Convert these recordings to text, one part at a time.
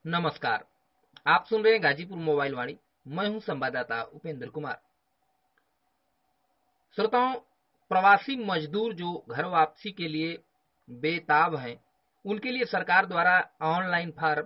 नमस्कार। आप सुन रहे हैं गाजीपुर मोबाइल वाणी। मैं हूं संवाददाता उपेंद्र कुमार। श्रोताओं, प्रवासी मजदूर जो घर वापसी के लिए बेताब हैं, उनके लिए सरकार द्वारा online form,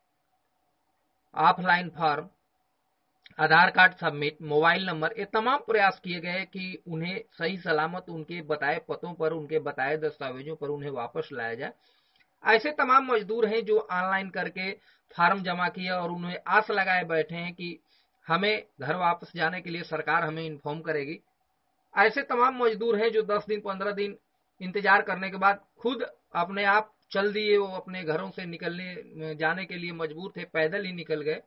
offline form, Aadhaar card submit, mobile number, ये तमाम प्रयास किए गए कि उन्हें सही सलामत उनके बताए पतों पर, उनके बताए दस्तावेजों पर उन्हें वापस लाया जाए। ऐसे तमाम मजदूर हैं जो ऑनलाइन करके फार्म जमा किए और उन्हें आस लगाए बैठे हैं कि हमें घर वापस जाने के लिए सरकार हमें इन्फॉर्म करेगी। ऐसे तमाम मजदूर हैं जो 10 दिन 15 दिन इंतजार करने के बाद खुद अपने आप चल दिए, वो अपने घरों से निकलने जाने के लिए मजबूर थे, पैदल ही निकल गए।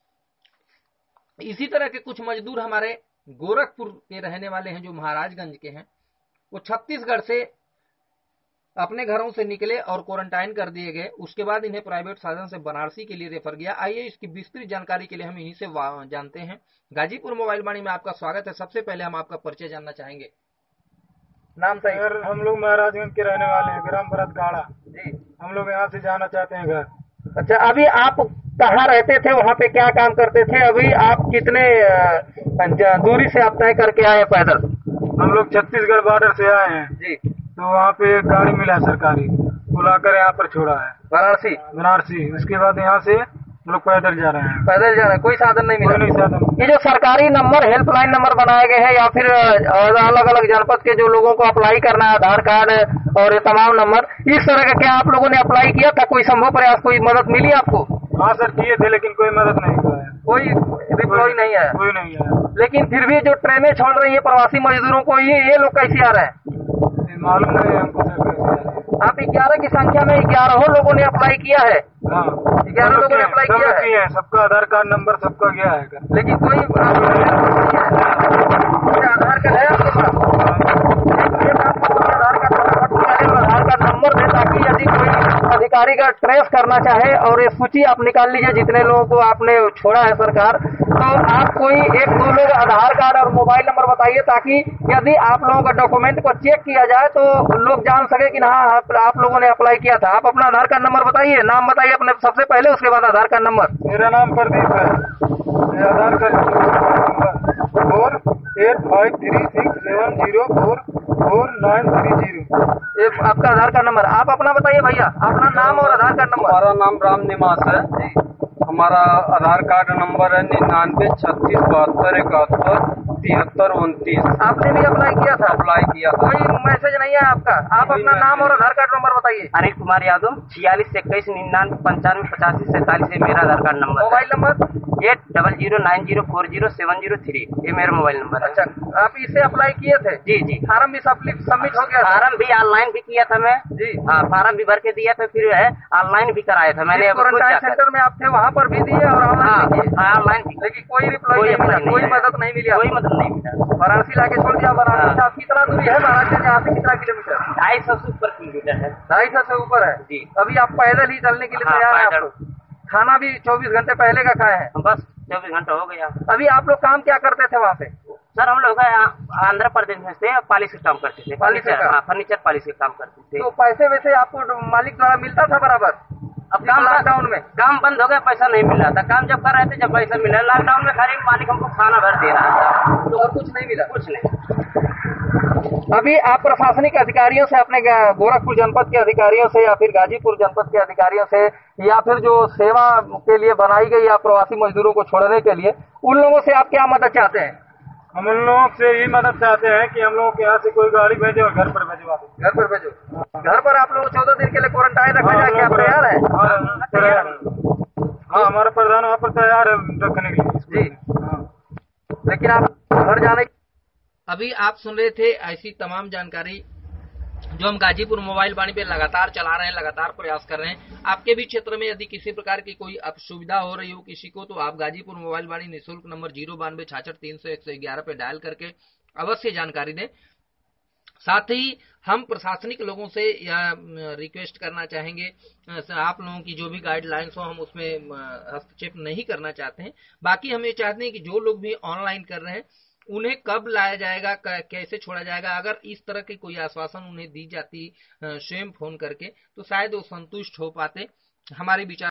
इसी तरह के कुछ मजदूर हमारे गोरखपुर के रहने वाले हैं जो महाराजगंज के हैं। वो छत्तीसगढ़ से अपने घरों से निकले और क्वारंटाइन कर दिए गए। उसके बाद इन्हें प्राइवेट साधन से बनारसी के लिए रेफर किया। आइए इसकी विस्तृत जानकारी के लिए हम इन्हीं से जानते हैं। गाजीपुर मोबाइल वाणी में आपका स्वागत है। सबसे पहले हम आपका परिचय जानना चाहेंगे। नाम सही? सर, हम लोग महाराजगंज के रहने वाले हैं, ग्राम भरतगाड़ा जी। हम लोग यहाँ से जाना चाहते हैं घर। अच्छा, अभी आप कहाँ रहते थे, वहाँ पे क्या काम करते थे? अभी आप कितने दूरी से आप तय करके आए पैदल? हम लोग छत्तीसगढ़ बॉर्डर से आए हैं जी। तो वहाँ पे एक गाड़ी मिला सरकारी, बुलाकर यहाँ पर छोड़ा है बनारसी। उसके बाद यहाँ से हम लोग पैदल जा रहे हैं। पैदल जा रहे हैं, कोई साधन नहीं मिला? कोई नहीं साधन। ये जो सरकारी नंबर, हेल्पलाइन नंबर बनाए गए हैं या फिर अलग अलग जनपद के जो लोगों को अप्लाई करना है, आधार कार्ड और ये तमाम नंबर, इस तरह का क्या आप लोगों ने अप्लाई किया था? कोई संभव प्रयास, कोई मदद मिली आपको? हाँ सर, किए थे लेकिन कोई मदद नहीं हुआ है। कोई रिप्लाई नहीं है? कोई नहीं है। लेकिन फिर भी जो ट्रेनें छोड़ रही है प्रवासी मजदूरों को, ये लोग कैसे आ रहे हैं? मालूम नहीं है हमको सर कैसे आ रहे हैं। आप 11 की संख्या में 11 लोगों ने अप्लाई किया है? हाँ, 11 लोगों ने अप्लाई किया है। सबका आधार कार्ड नंबर सबका गया है, लेकिन कोई आधार कार्ड है आपके पास? आधार कार्ड नंबर दे, ताकि यदि कोई अधिकारी का ट्रेस करना चाहे और ये सूची आप निकाल लीजिए जितने लोगों को आपने छोड़ा है सरकार। तो आप कोई 1-2 लोग आधार कार्ड और मोबाइल नंबर बताइए, ताकि यदि आप लोगों का डॉक्यूमेंट को चेक किया जाए तो लोग जान सके कि हाँ आप लोगों ने अप्लाई किया था। आप अपना आधार कार्ड नंबर बताइए, नाम बताइए अपने सबसे पहले, उसके बाद आधार कार्ड नंबर। मेरा नाम प्रदीप है। Aadhaar card number 483670444930। ये आपका आधार कार्ड नंबर। आप अपना बताइए भैया, अपना नाम और आधार कार्ड नंबर। हमारा नाम राम निवास है जी। हमारा आधार कार्ड नंबर है 993672717329। आपने भी अप्लाई किया था? अप्लाई किया था। कोई मैसेज नहीं है आपका? आप अपना नाम और आधार कार्ड नंबर बताइए। अनिल कुमार यादव, 4621999547 है मेरा Aadhaar card number. Mobile number 8009040703, ये मेरा मोबाइल नंबर है। अच्छा, आप इसे अप्लाई किए थे? जी जी। फार्म भी सबमिट हो गया? फार्म भी ऑनलाइन भी किया था मैं जी। हाँ, फार्म भी भर के दिया था, फिर है ऑनलाइन भी कराया था मैंने। क्वारंटाइन सेंटर में आप थे, वहाँ पर भी दिए और ऑनलाइन भी किए? ऑनलाइन भी। लेकिन कोई रिप्लाई नहीं मिला, कोई मदद नहीं मिली? कोई मदद नहीं मिला। वाराणसी लाके छोड़ दिया। वाराणसी से कितना दूरी है? वाराणसी से यहाँ से कितना किलोमीटर? 250 से ऊपर किलोमीटर है। 250 से ऊपर है जी। अभी आप पैदल ही चलने के लिए तैयार हैं? आप खाना भी 24 घंटे पहले का खाए हैं? बस 24 घंटा हो गया। अभी आप लोग काम क्या करते थे वहाँ पे? सर, हम लोग आंध्र प्रदेश में से पॉलिश का काम करते थे। फर्नीचर पॉलिश का काम करते थे। तो पैसे वैसे आपको मालिक द्वारा मिलता था बराबर? अब काम लॉकडाउन में काम बंद हो गया, पैसा नहीं मिल रहा था। काम जब कर रहे थे, जब पैसा मिला। लॉकडाउन में खाली मालिक हमको खाना भर दे रहा था, तो और कुछ नहीं मिला? कुछ नहीं। अभी आप प्रशासनिक अधिकारियों से, अपने गोरखपुर जनपद के अधिकारियों से या फिर गाजीपुर जनपद के अधिकारियों से, या फिर जो सेवा के लिए बनाई गई या प्रवासी मजदूरों को छोड़ने के लिए, उन लोगों से आप क्या मदद चाहते हैं? हम उन लोगों से यही मदद चाहते हैं कि हम लोगों के यहाँ से कोई गाड़ी भेजे और घर पर भिजवा दो। घर पर भेजो? घर पर आप लोग 14 दिन के लिए क्वारंटाइन रखा जाए, क्या तैयार है? हाँ, हमारा प्रधान वहाँ पर तैयार है रखने के लिए जी। लेकिन आप घर जाने, अभी आप सुन रहे थे ऐसी तमाम जानकारी जो हम गाजीपुर मोबाइल वाणी पे लगातार चला रहे हैं, लगातार प्रयास कर रहे हैं। आपके भी क्षेत्र में यदि किसी प्रकार की कोई असुविधा हो रही हो किसी को, तो आप गाजीपुर मोबाइल वाणी निःशुल्क नंबर 09266300111 पे डायल करके अवश्य जानकारी दें। साथ ही हम प्रशासनिक लोगों से या रिक्वेस्ट करना चाहेंगे, आप लोगों की जो भी गाइडलाइंस हो हम उसमें हस्तक्षेप नहीं करना चाहते हैं। बाकी हम ये चाहते हैं कि जो लोग भी ऑनलाइन कर रहे हैं उन्हें कब लाया जाएगा, कैसे छोड़ा जाएगा, अगर इस तरह की कोई आश्वासन उन्हें दी जाती स्वयं फोन करके, तो शायद वो संतुष्ट हो पाते। हमारे विचार